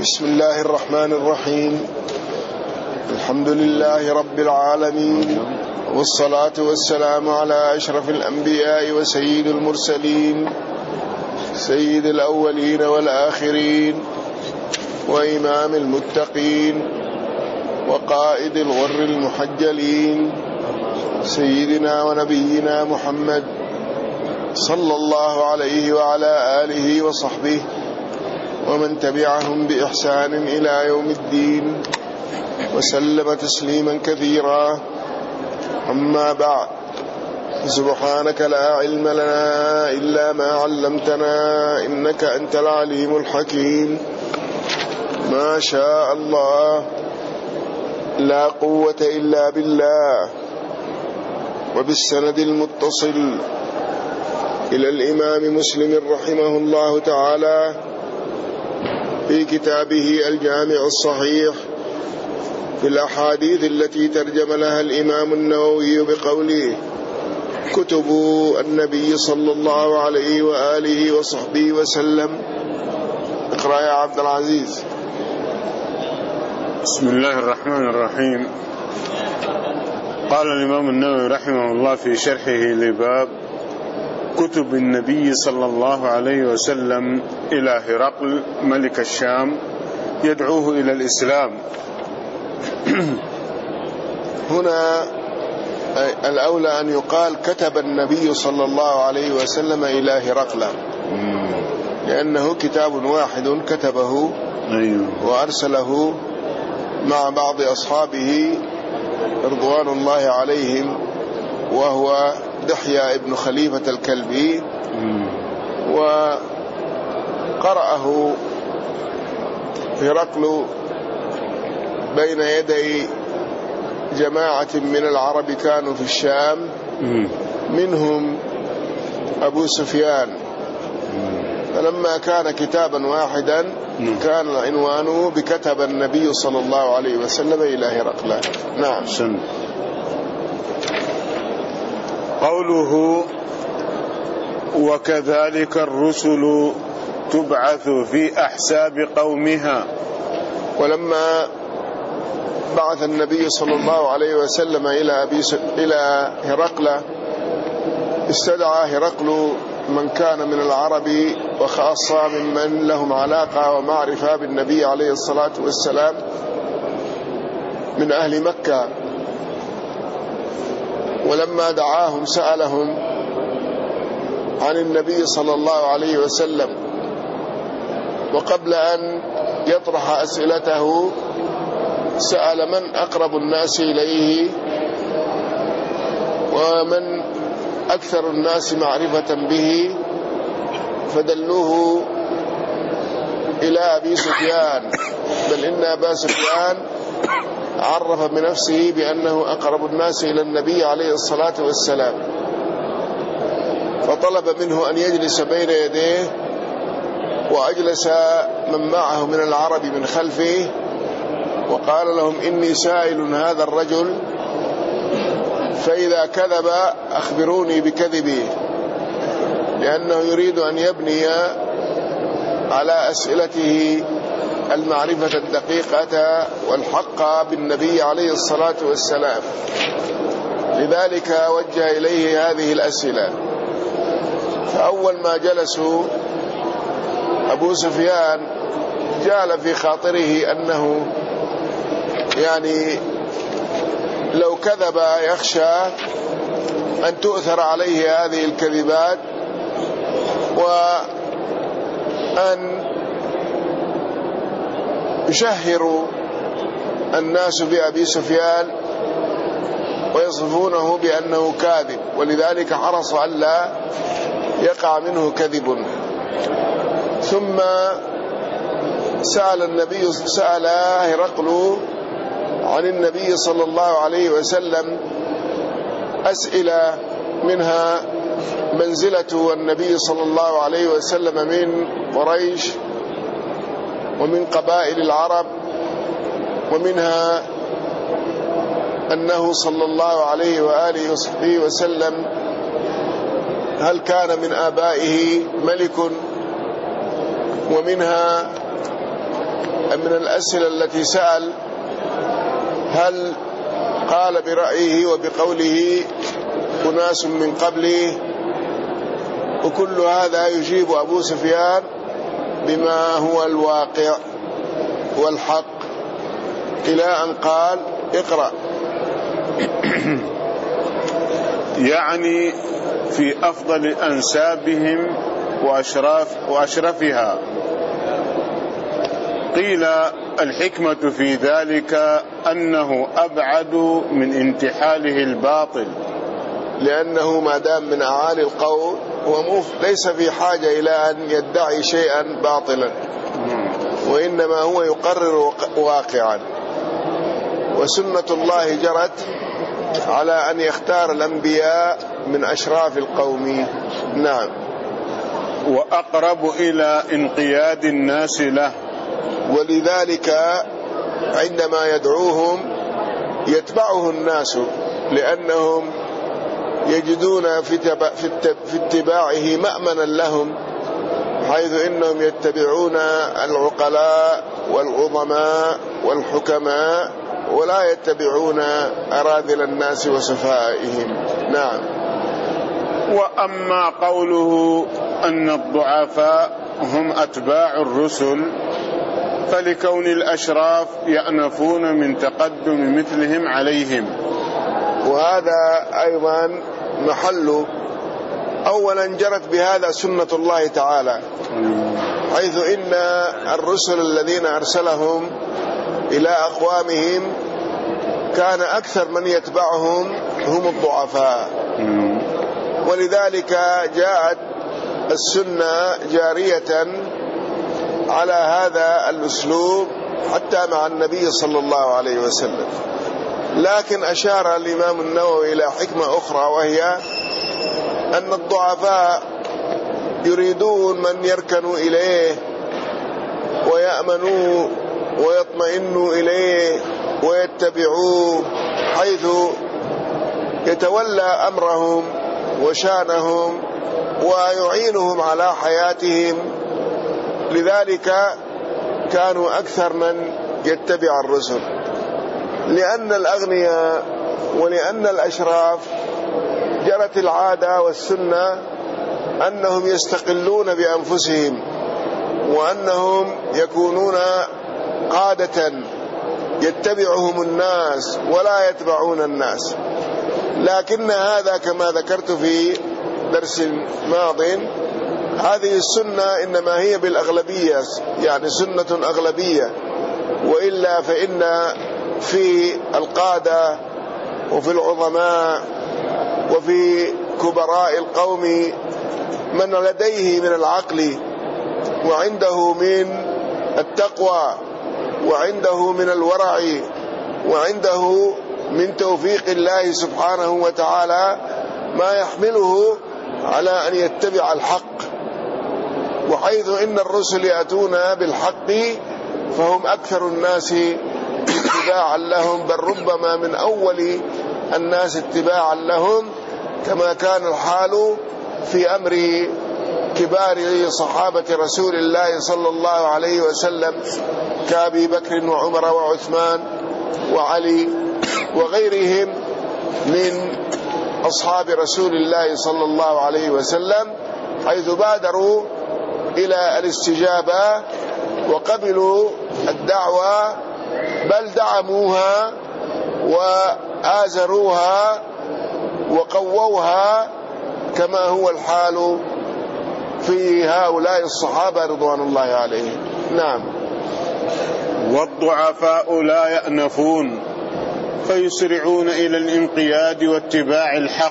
بسم الله الرحمن الرحيم. الحمد لله رب العالمين، والصلاة والسلام على أشرف الأنبياء وسيد المرسلين، سيد الأولين والآخرين، وإمام المتقين، وقائد الغر المحجلين، سيدنا ونبينا محمد صلى الله عليه وعلى آله وصحبه ومن تبعهم بإحسان إلى يوم الدين، وسلم تسليما كثيرا. أما بعد، سبحانك لا علم لنا إلا ما علمتنا إنك أنت العليم الحكيم. ما شاء الله، لا قوة إلا بالله. وبالسند المتصل إلى الإمام مسلم رحمه الله تعالى في كتابه الجامع الصحيح في الأحاديث التي ترجم لها الإمام النووي بقوله: كتب النبي صلى الله عليه وآله وصحبه وسلم. اقرأ يا عبد العزيز. بسم الله الرحمن الرحيم. قال الإمام النووي رحمه الله في شرحه لباب كتب النبي صلى الله عليه وسلم إلى هرقل ملك الشام يدعوه إلى الإسلام. هنا الأولى أن يقال كتب النبي صلى الله عليه وسلم إلى هرقل، لأنه كتاب واحد كتبه وأرسله مع بعض أصحابه رضوان الله عليهم، وهو دحية ابن خليفة الكلبي، وقرأه هرقل بين يدي جماعة من العرب كانوا في الشام، منهم أبو سفيان. فلما كان كتابا واحدا كان عنوانه بكتب النبي صلى الله عليه وسلم إلى هرقل. نعم. قوله: وكذلك الرسل تبعث في أحساب قومها. ولما بعث النبي صلى الله عليه وسلم إلى هرقل، استدعى هرقل من كان من العرب، وخاصة ممن لهم علاقة ومعرفة بالنبي عليه الصلاة والسلام من أهل مكة. ولما دعاهم سألهم عن النبي صلى الله عليه وسلم، وقبل أن يطرح أسئلته سأل من أقرب الناس إليه ومن أكثر الناس معرفة به، فدلوه إلى أبي سفيان، بل إن أبا سفيان عرف بنفسه بأنه أقرب الناس إلى النبي عليه الصلاة والسلام، فطلب منه أن يجلس بين يديه، وأجلس من معه من العرب من خلفه، وقال لهم: إني سائل هذا الرجل، فإذا كذب أخبروني بكذبه، لأنه يريد أن يبني على أسئلته المعرفة الدقيقة والحق بالنبي عليه الصلاة والسلام، لذلك وجه إليه هذه الأسئلة. فأول ما جلسوا أبو سفيان جال في خاطره أنه يعني لو كذب يخشى أن تؤثر عليه هذه الكذبات، وأن يشهر الناس بأبي سفيان ويصفونه بأنه كاذب، ولذلك حرص ألا يقع منه كذب. ثم سأل هرقل عن النبي صلى الله عليه وسلم أسئلة، منها منزلة النبي صلى الله عليه وسلم من قريش ومن قبائل العرب، ومنها أنه صلى الله عليه وآله وصحبه وسلم هل كان من آبائه ملك، ومنها من الأسئلة التي سأل هل قال برأيه وبقوله أناس من قبله، وكل هذا يجيب أبو سفيان بما هو الواقع والحق، إلى أن قال اقرأ. يعني في أفضل أنسابهم وأشرفها. قيل الحكمة في ذلك أنه أبعد من انتحاله الباطل، لأنه ما دام من أعالي القول هو ليس في حاجة إلى أن يدعي شيئا باطلا، وإنما هو يقرر واقعا، وسنة الله جرت على أن يختار الأنبياء من أشراف القوم. نعم. وأقرب إلى انقياد الناس له، ولذلك عندما يدعوهم يتبعه الناس، لأنهم يجدون في اتباعه مأمنا لهم، حيث إنهم يتبعون العقلاء والعظماء والحكماء، ولا يتبعون أراذل الناس وسفهائهم. نعم. وأما قوله أن الضعفاء هم أتباع الرسل، فلكون الأشراف يأنفون من تقدم مثلهم عليهم. وهذا أيضا محل، أولا جرت بهذا سنة الله تعالى، حيث إن الرسل الذين أرسلهم إلى أقوامهم كان أكثر من يتبعهم هم الضعفاء، ولذلك جاءت السنة جارية على هذا الأسلوب حتى مع النبي صلى الله عليه وسلم. لكن أشار الإمام النووي إلى حكمة أخرى، وهي أن الضعفاء يريدون من يركنوا إليه ويأمنوا ويطمئنوا إليه ويتبعوه، حيث يتولى أمرهم وشانهم ويعينهم على حياتهم. لذلك كانوا أكثر من يتبع الرسل، لأن الأغنياء ولأن الأشراف جرت العادة والسنة أنهم يستقلون بأنفسهم، وأنهم يكونون قادة يتبعهم الناس ولا يتبعون الناس. لكن هذا كما ذكرت في درس ماض، هذه السنة إنما هي بالأغلبية، يعني سنة أغلبية، وإلا فإن في القادة وفي العظماء وفي كبراء القوم من لديه من العقل وعنده من التقوى وعنده من الورع وعنده من توفيق الله سبحانه وتعالى ما يحمله على أن يتبع الحق، وحيث إن الرسل يأتون بالحق فهم أكثر الناس اتباعا لهم، بل ربما من أول الناس اتباعا لهم، كما كان الحال في أمر كبار صحابة رسول الله صلى الله عليه وسلم كأبي بكر وعمر وعثمان وعلي وغيرهم من أصحاب رسول الله صلى الله عليه وسلم، حيث بادروا إلى الاستجابة وقبلوا الدعوة، بل دعموها وآزروها وقووها، كما هو الحال في هؤلاء الصحابة رضوان الله عليهم. نعم. والضعفاء لا يأنفون فيسرعون إلى الانقياد واتباع الحق.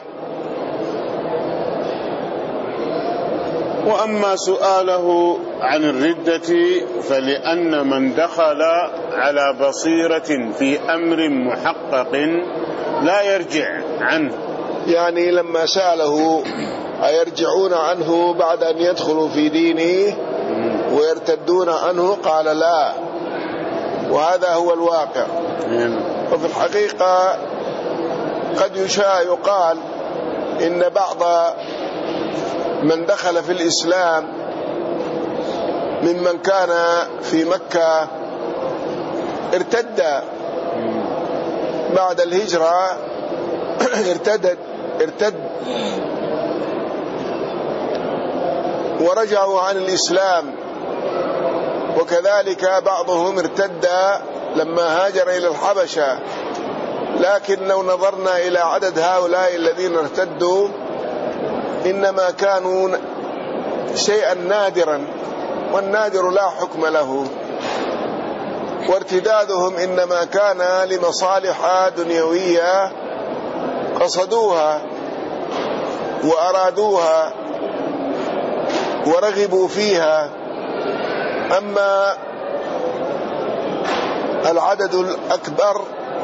وأما سؤاله عن الردة فلأن من دخل على بصيرة في أمر محقق لا يرجع عنه، يعني لما سأله أيرجعون عنه بعد أن يدخلوا في دينه ويرتدون عنه، قال لا، وهذا هو الواقع. وفي الحقيقة قد يقال إن بعض من دخل في الإسلام ممن كان في مكة ارتد بعد الهجرة، ارتد ورجعوا عن الإسلام، وكذلك بعضهم ارتد لما هاجر إلى الحبشة. لكن لو نظرنا إلى عدد هؤلاء الذين ارتدوا إنما كانوا شيئا نادرا، والنادر لا حكم له، وارتدادهم إنما كان لمصالح دنيوية قصدوها وأرادوها ورغبوا فيها. أما العدد الأكبر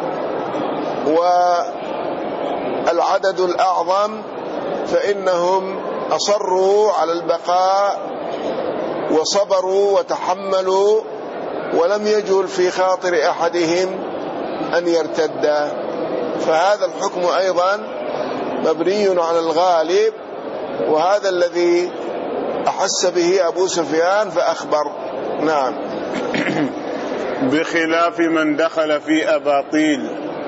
والعدد الأعظم فإنهم أصروا على البقاء وصبروا وتحملوا، ولم يجل في خاطر أحدهم أن يرتد. فهذا الحكم أيضا مبني على الغالب، وهذا الذي أحس به أبو سفيان فأخبر. نعم. بخلاف من دخل في أباطيل.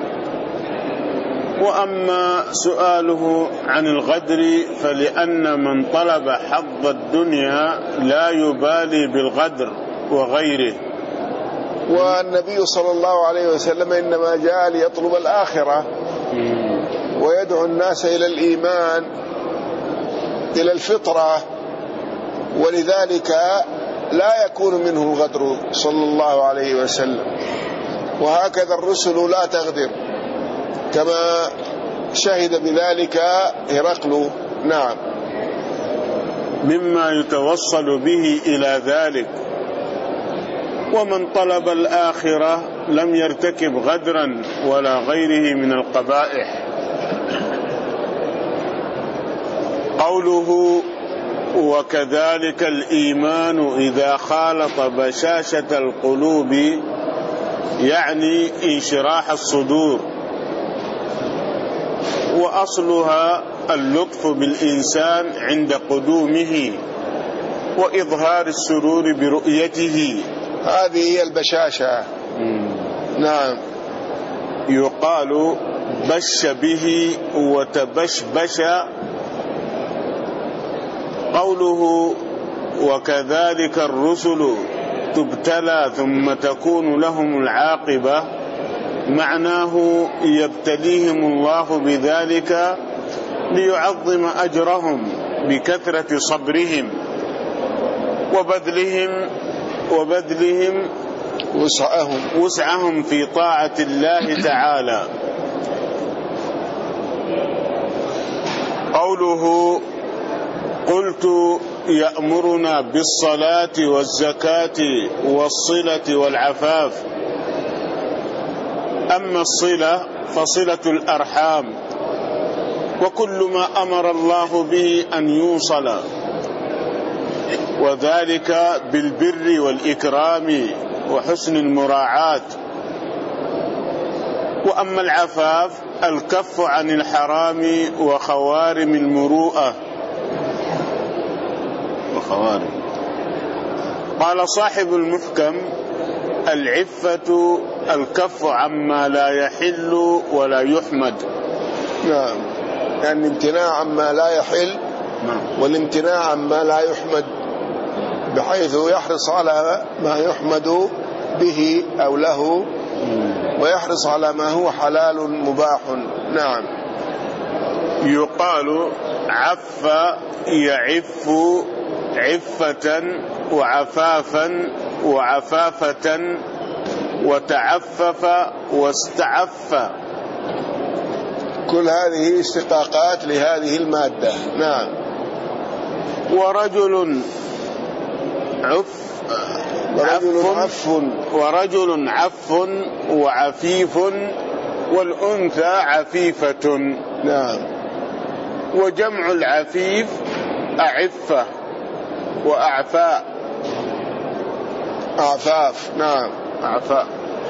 وأما سؤاله عن الغدر فلأن من طلب حظ الدنيا لا يبالي بالغدر وغيره. والنبي صلى الله عليه وسلم إنما جاء ليطلب الآخرة ويدعو الناس إلى الإيمان، إلى الفطرة، ولذلك لا يكون منه الغدر صلى الله عليه وسلم. وهكذا الرسل لا تغدر كما شهد بذلك هرقل. نعم. مما يتوصل به إلى ذلك. ومن طلب الآخرة لم يرتكب غدرا ولا غيره من القبائح. قوله وكذلك الإيمان إذا خالط بشاشة القلوب يعني انشراح الصدور، وأصلها اللطف بالإنسان عند قدومه وإظهار السرور برؤيته. هذه هي البشاشة. نعم. يقال بش به وتبشبش. قوله وكذلك الرسل تبتلى ثم تكون لهم العاقبة معناه يبتليهم الله بذلك ليعظم أجرهم بكثرة صبرهم وبذلهم وسعهم في طاعة الله تعالى. قوله قلت يأمرنا بالصلاة والزكاة والصلة والعفاف. أما الصلة فصلة الأرحام وكل ما أمر الله به أن يوصل، وذلك بالبر والإكرام وحسن المراعاة. وأما العفاف الكف عن الحرام وخوارم المروءة. قال صاحب المحكم العفة الكف عما لا يحل ولا يحمد. نعم، يعني الامتناع عما لا يحل والامتناع عما لا يحمد، بحيث يحرص على ما يحمد به أو له ويحرص على ما هو حلال مباح. نعم. يقال عف يعف عفة وعفافا وعفافة وتعفف واستعف. كل هذه استقاقات لهذه المادة. نعم. ورجل عف وعفيف والأنثى عفيفة. نعم. وجمع العفيف أعفة وأعفاء. أعفاف. نعم. أعفاء.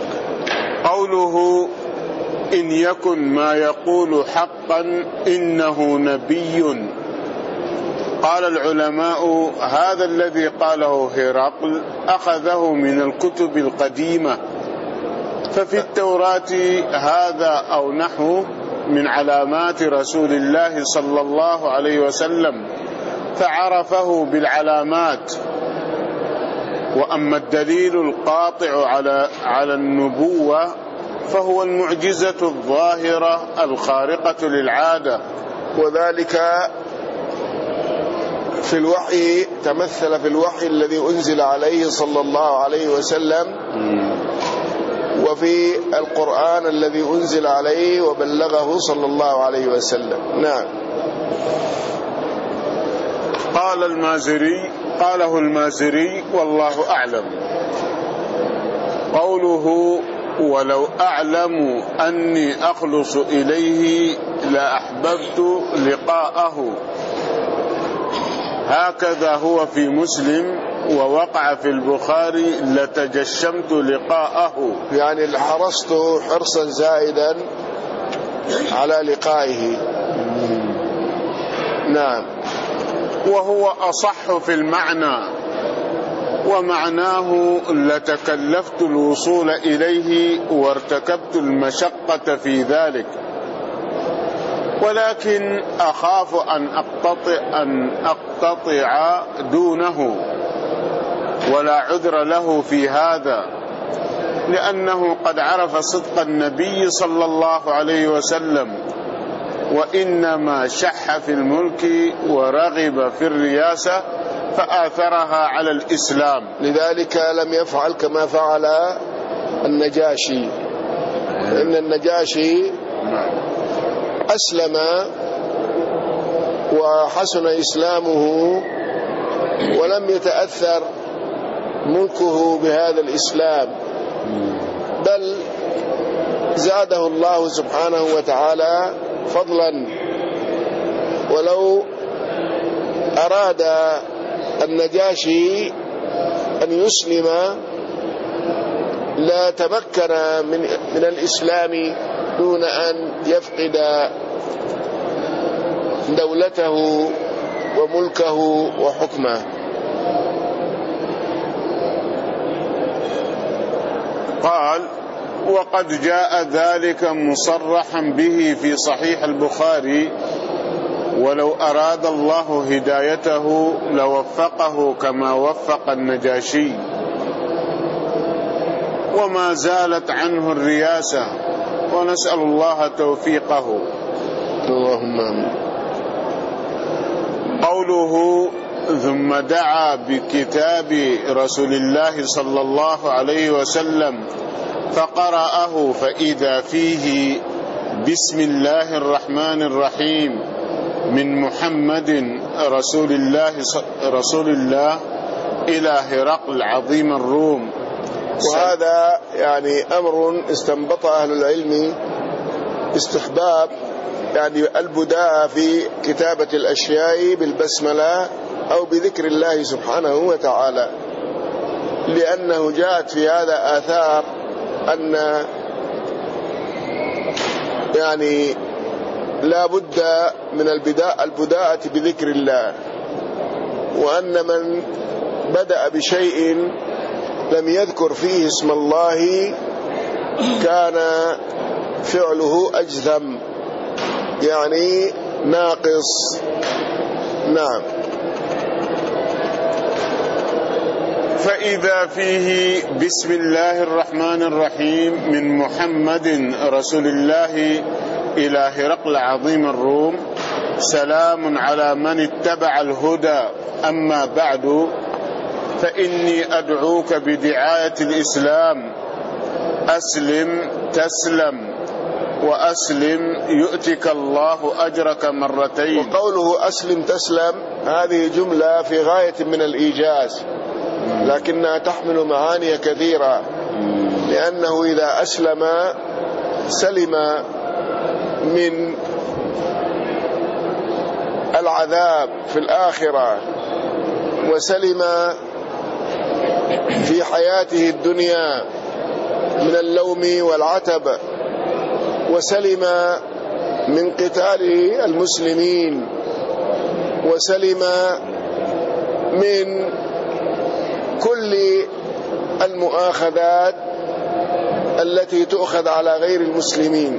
قوله إن يكن ما يقول حقا إنه نبي. قال العلماء هذا الذي قاله هرقل أخذه من الكتب القديمة، ففي التوراة هذا أو نحوه من علامات رسول الله صلى الله عليه وسلم فعرفه بالعلامات. وأما الدليل القاطع على النبوة فهو المعجزة الظاهرة الخارقة للعادة، وذلك في الوحي تمثل في الوحي الذي أنزل عليه صلى الله عليه وسلم، وفي القرآن الذي أنزل عليه وبلغه صلى الله عليه وسلم. نعم. قاله المازري والله أعلم. قوله ولو أعلم أني أخلص إليه لأحببت لقاءه، هكذا هو في مسلم، ووقع في البخاري لتجشمت لقاءه، يعني حرصت حرصا زائدا على لقائه. نعم. وهو أصح في المعنى، ومعناه لتكلفت الوصول إليه وارتكبت المشقة في ذلك، ولكن أخاف أن أقتطع دونه، ولا عذر له في هذا، لأنه قد عرف صدق النبي صلى الله عليه وسلم، وإنما شح في الملك ورغب في الرياسة فآثرها على الإسلام، لذلك لم يفعل كما فعل النجاشي. إن النجاشي أسلم وحسن إسلامه ولم يتأثر ملكه بهذا الإسلام، بل زاده الله سبحانه وتعالى فضلا. ولو أراد النجاشي أن يسلم لا تمكن من الإسلام دون أن يفقد دولته وملكه وحكمه. قال وقد جاء ذلك مصرحا به في صحيح البخاري، ولو أراد الله هدايته لوفقه كما وفق النجاشي، وما زالت عنه الرياسة، ونسأل الله توفيقه. اللهم آمين. قوله ثم دعا بكتاب رسول الله صلى الله عليه وسلم فقرأه فإذا فيه بسم الله الرحمن الرحيم من محمد رسول الله إلى هرقل عظيم الروم. وهذا يعني أمر استنبط أهل العلم استحباب يعني البداء في كتابة الأشياء بالبسملة أو بذكر الله سبحانه وتعالى، لأنه جاءت في هذا آثار أن يعني لا بد من البداءة بذكر الله، وأن من بدأ بشيء لم يذكر فيه اسم الله كان فعله أجذم، يعني ناقص. نعم. فإذا فيه بسم الله الرحمن الرحيم من محمد رسول الله إلى هرقل عظيم الروم، سلام على من اتبع الهدى، أما بعد فإني أدعوك بدعاية الإسلام، أسلم تسلم، وأسلم يؤتك الله أجرك مرتين. وقوله أسلم تسلم هذه جملة في غاية من الإيجاز، لكنها تحمل معاني كثيرة، لأنه إذا أسلم سلم من العذاب في الآخرة، وسلم في حياته الدنيا من اللوم والعتب، وسلم من قتال المسلمين، وسلم من كل المؤاخذات التي تؤخذ على غير المسلمين،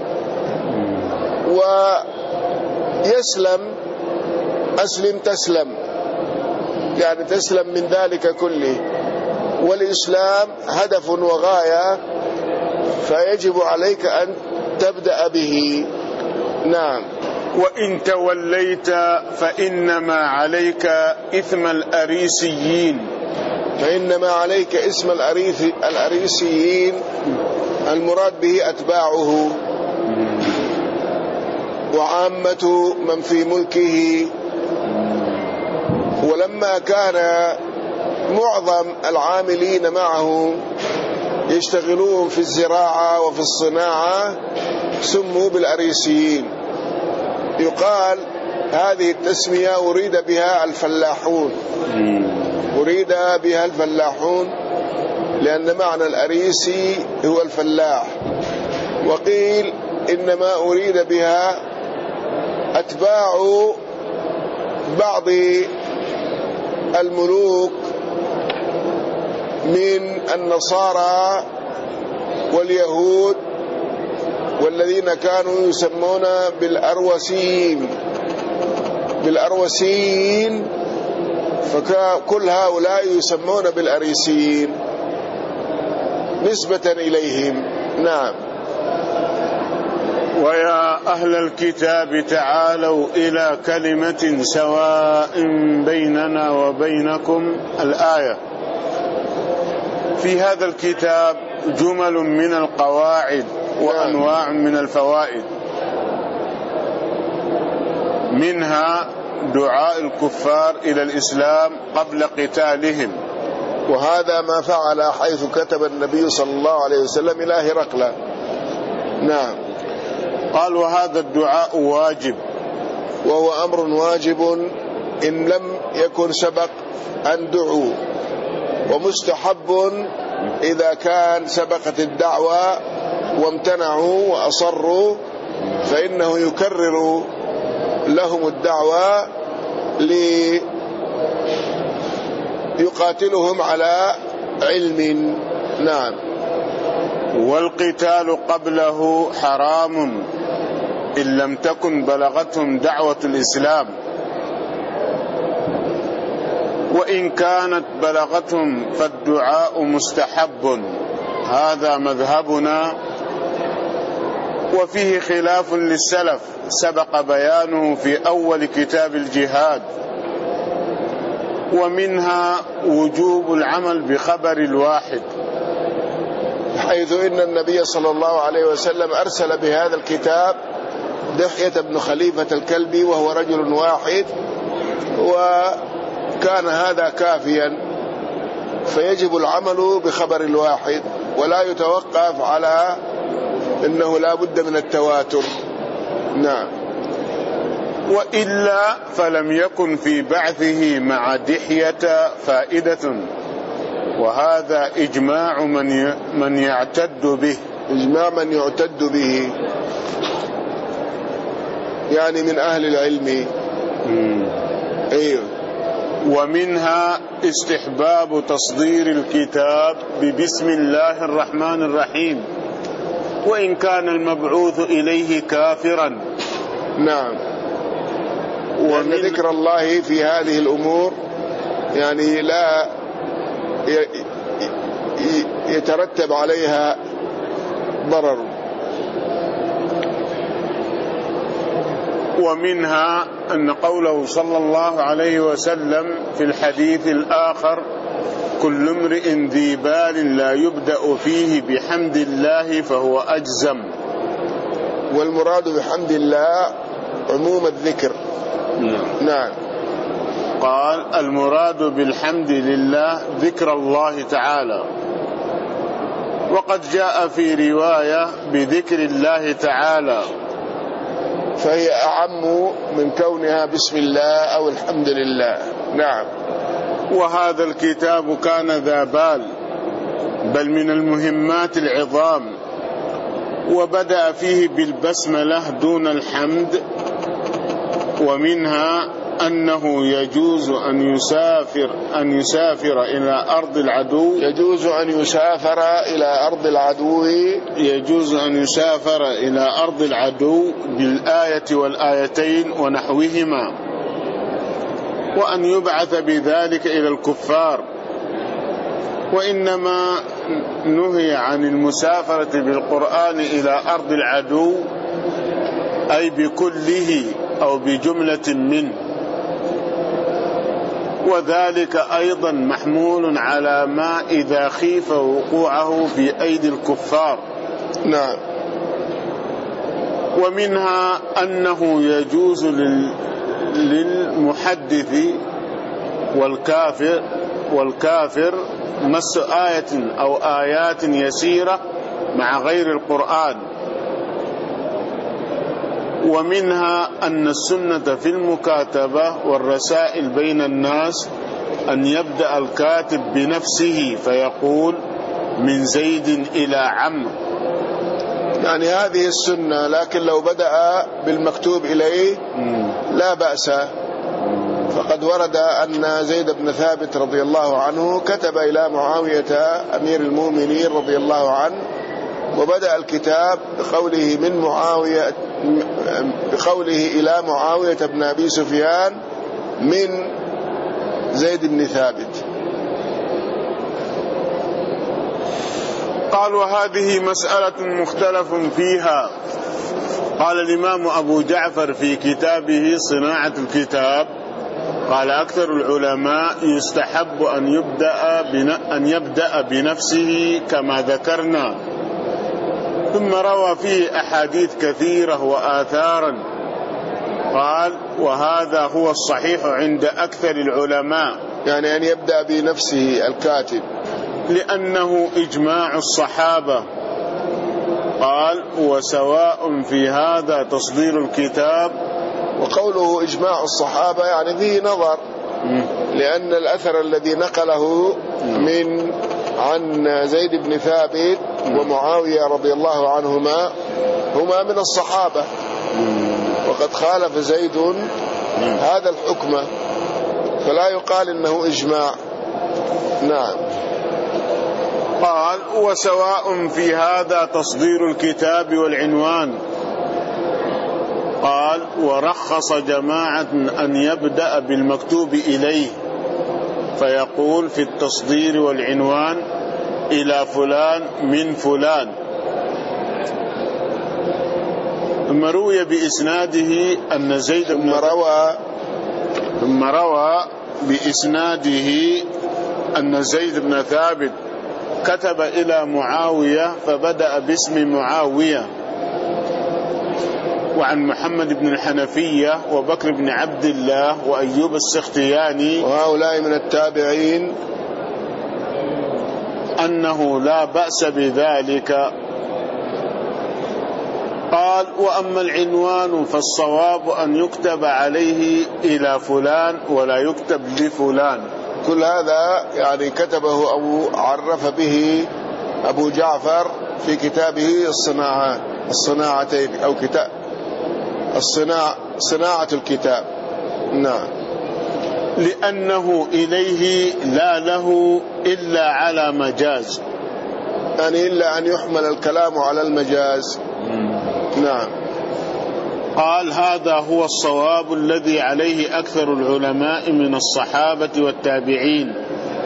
ويسلم أسلم تسلم، يعني تسلم من ذلك كله. والإسلام هدف وغاية، فيجب عليك أن تبدأ به. نعم. وإن توليت فإنما عليك إثم الأريسيين. فإنما عليك اسم الأريسيين، المراد به أتباعه وعامة من في ملكه. ولما كان معظم العاملين معه يشتغلون في الزراعة وفي الصناعة سموا بالأريسيين. يقال هذه التسمية أريد بها الفلاحون، أريد بها الفلاحون، لأن معنى الأريسي هو الفلاح. وقيل إنما أريد بها أتباع بعض الملوك من النصارى واليهود، والذين كانوا يسمون بالأروسيين، فكل هؤلاء يسمون بالأريسيين نسبة إليهم. نعم. ويا أهل الكتاب تعالوا إلى كلمة سواء بيننا وبينكم. الآية. في هذا الكتاب جمل من القواعد وأنواع من الفوائد، منها دعاء الكفار إلى الإسلام قبل قتالهم، وهذا ما فعل حيث كتب النبي صلى الله عليه وسلم إلى هرقل. نعم. قال وهذا الدعاء واجب، وهو أمر واجب إن لم يكن سبق أن دعوا، ومستحب إذا كان سبقت الدعوة وامتنعوا وأصروا، فإنه يكرر لهم الدعوة ليقاتلهم على علم. نعم. والقتال قبله حرام إن لم تكن بلغتهم دعوة الإسلام، وإن كانت بلغتهم فالدعاء مستحب، هذا مذهبنا، وفيه خلاف للسلف سبق بيانه في أول كتاب الجهاد. ومنها وجوب العمل بخبر الواحد، حيث إن النبي صلى الله عليه وسلم أرسل بهذا الكتاب دحية بن خليفة الكلبي، وهو رجل واحد، وكان هذا كافيا، فيجب العمل بخبر الواحد ولا يتوقف على إنه لا بد من التواتر. نعم. وإلا فلم يكن في بعثه مع دحية فائدة، وهذا إجماع من يعتد به. إجماع من يعتد به، يعني من أهل العلم. أيوه. ومنها استحباب تصدير الكتاب ببسم الله الرحمن الرحيم، وإن كان المبعوث إليه كافرا. نعم. وأن ذكر الله في هذه الأمور يعني لا يترتب عليها ضرر. ومنها أن قوله صلى الله عليه وسلم في الحديث الآخر: كل امرئ ذي بال لا يبدأ فيه بحمد الله فهو أجزم. والمراد بحمد الله عموم الذكر. نعم. قال: المراد بالحمد لله ذكر الله تعالى، وقد جاء في رواية بذكر الله تعالى، فهي أعم من كونها بسم الله أو الحمد لله. نعم. وهذا الكتاب كان ذا بال، بل من المهمات العظام، وبدأ فيه بالبسملة دون الحمد، ومنها أنه يجوز أن يسافر إلى أرض العدو. يجوز أن يسافر إلى أرض العدو. يجوز أن يسافر إلى أرض العدو بالآية والآيتين ونحوهما، وأن يبعث بذلك إلى الكفار. وإنما نهي عن المسافرة بالقرآن إلى أرض العدو أي بكله أو بجملة منه، وذلك أيضا محمول على ما إذا خيف وقوعه في أيدي الكفار. نعم. ومنها أنه يجوز للمحدث والكافر مس آية أو آيات يسيرة مع غير القرآن. ومنها أن السنة في المكاتبة والرسائل بين الناس أن يبدأ الكاتب بنفسه فيقول من زيد إلى عمرو، يعني هذه السنة، لكن لو بدأ بالمكتوب إليه لا بأس. فقد ورد أن زيد بن ثابت رضي الله عنه كتب إلى معاوية أمير المؤمنين رضي الله عنه، وبدأ الكتاب بقوله إلى معاوية بن أبي سفيان من زيد بن ثابت. قال وهذه مسألة مختلف فيها. قال الإمام أبو جعفر في كتابه صناعة الكتاب، قال أكثر العلماء يستحب أن يبدأ بنفسه كما ذكرنا، ثم روى فيه أحاديث كثيرة وآثارا. قال وهذا هو الصحيح عند أكثر العلماء، يعني أن يبدأ بنفسه الكاتب، لأنه إجماع الصحابة. قال وسواء في هذا تصدير الكتاب. وقوله إجماع الصحابة يعني فيه نظر، لأن الأثر الذي نقله عن زيد بن ثابت ومعاوية رضي الله عنهما هما من الصحابة، وقد خالف زيد هذا الحكم، فلا يقال إنه إجماع. نعم. قال وسواء في هذا تصدير الكتاب والعنوان. قال ورخص جماعة أن يبدأ بالمكتوب إليه فيقول في التصدير والعنوان إلى فلان من فلان. ثم روي بإسناده أن زيد ثم روى بإسناده أن زيد بن ثابت كتب إلى معاوية فبدأ باسم معاوية. وعن محمد بن الحنفية وبكر بن عبد الله وأيوب السختياني وهؤلاء من التابعين أنه لا بأس بذلك. قال وأما العنوان فالصواب أن يكتب عليه إلى فلان ولا يكتب لفلان. كل هذا يعني كتبه عرف به أبو جعفر في كتابه الصناعتين أو كتاب صناعة الكتاب. نعم. لأنه إليه لا له إلا على مجاز، يعني إلا أن يحمل الكلام على المجاز. نعم. قال هذا هو الصواب الذي عليه أكثر العلماء من الصحابة والتابعين.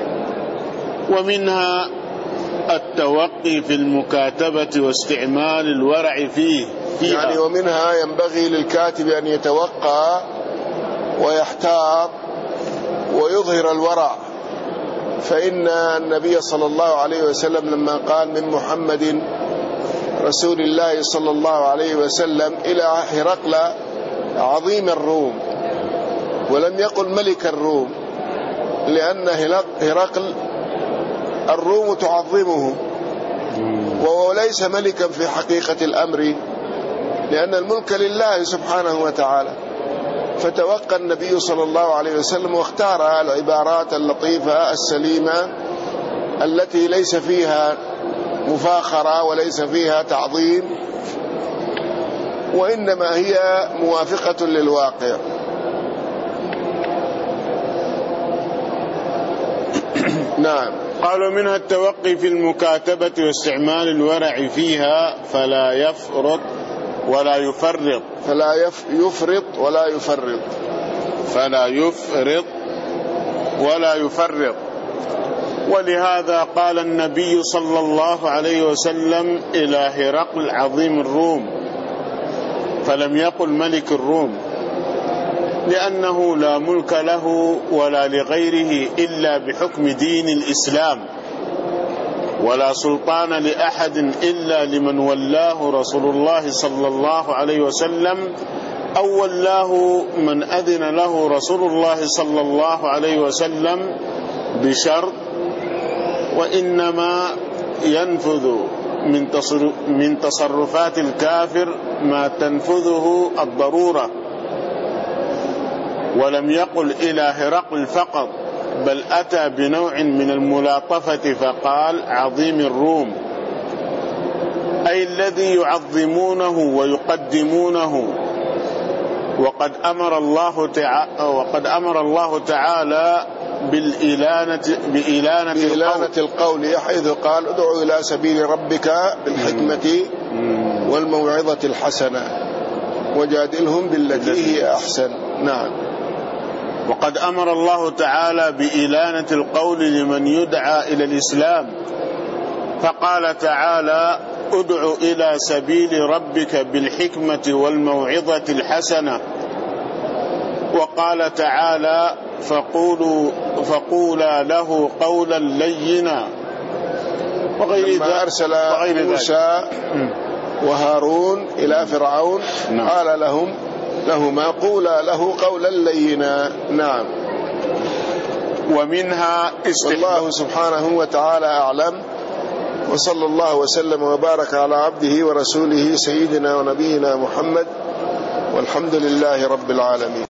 ومنها التوقي في المكاتبة واستعمال الورع فيها. يعني ومنها ينبغي للكاتب أن يتوقع ويحتاط ويظهر الورع، فإن النبي صلى الله عليه وسلم لما قال من محمد رسول الله صلى الله عليه وسلم إلى هرقل عظيم الروم، ولم يقل ملك الروم، لأن هرقل الروم تعظمه وهو ليس ملكا في حقيقة الأمر، لأن الملك لله سبحانه وتعالى. فتوقى النبي صلى الله عليه وسلم واختار العبارات اللطيفة السليمة التي ليس فيها مفاخرة وليس فيها تعظيم، وإنما هي موافقة للواقع. نعم. قالوا منها التوقي في المكاتبة واستعمال الورع فيها فلا يفرط ولا يفرط. فلا يفرط ولا يفرط. فلا يفرط ولا يفرط. ولهذا قال النبي صلى الله عليه وسلم إلى هرقل عظيم الروم، فلم يقل ملك الروم، لأنه لا ملك له ولا لغيره إلا بحكم دين الإسلام، ولا سلطان لأحد إلا لمن ولاه رسول الله صلى الله عليه وسلم، أو ولاه من أذن له رسول الله صلى الله عليه وسلم بشرط: وإنما ينفذ من تصرفات الكافر ما تنفذه الضرورة. ولم يقل إلى هرقل فقط، بل أتى بنوع من الملاطفة فقال أعظم الروم، أي الذي يعظمونه ويقدمونه. وقد أمر الله تعالى بإلانة القول، حيث قال: ادعو إلى سبيل ربك بالحكمة والموعظة الحسنة وجادلهم بالتي هي أحسن. نعم. وقد أمر الله تعالى بإلانة القول لمن يدعى إلى الإسلام، فقال تعالى: ادع إلى سبيل ربك بالحكمة والموعظة الحسنة. وقال تعالى: فقولا له قولا لينا. لما أرسل موسى وهارون إلى فرعون قال لهما قولا له قولا لينا. نعم. ومنها والله سبحانه وتعالى أعلم، وصلى الله وسلم وبارك على عبده ورسوله سيدنا ونبينا محمد، والحمد لله رب العالمين.